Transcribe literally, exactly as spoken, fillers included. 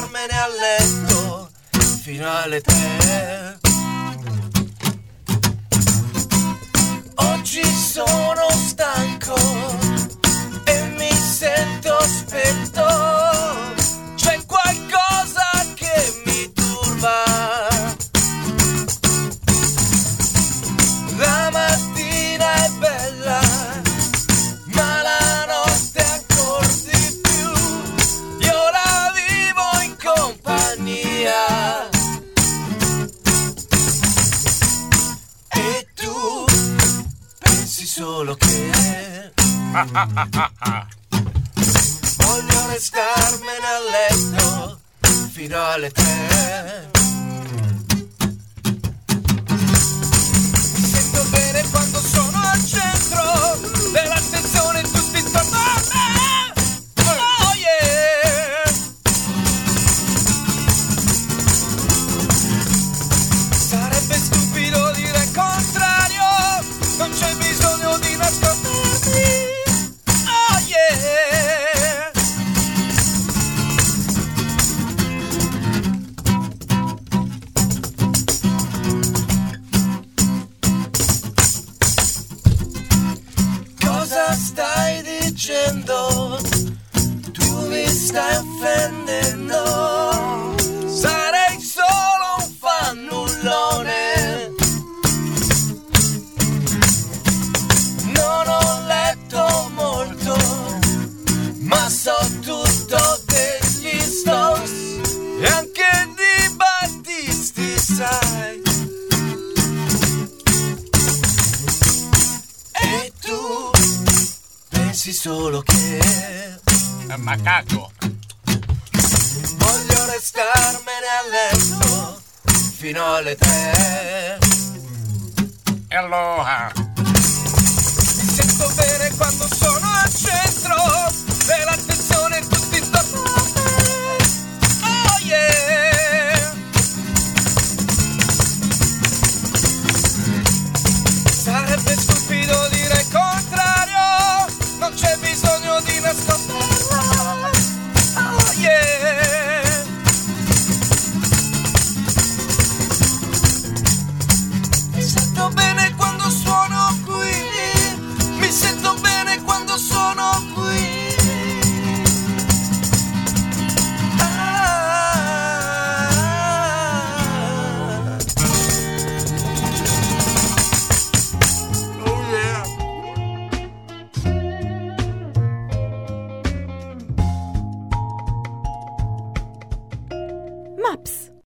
starmene a letto fino alle tre. Oggi sono stanco e mi sento spento, c'è qualcosa che mi turba. La mattina è bella, ma la notte ancora di più. Io la vivo in compagnia e tu pensi solo che voglio restarmene a letto fino alle tre. Mi sento bene quando sono al centro dell'attenzione, tutti intorno a me. Oh yeah. Sarebbe stupido dire il contrario, non c'è bisogno di nascondermi. Oh yeah. Cosa stai dicendo? Tu mi stai offendendo. Sarei solo un fannullone. Non ho letto molto, ma so tutto degli Stones e anche di Battisti, sai. E tu pensi solo che È un macaco. voglio restarmene a letto fino alle tre. E allora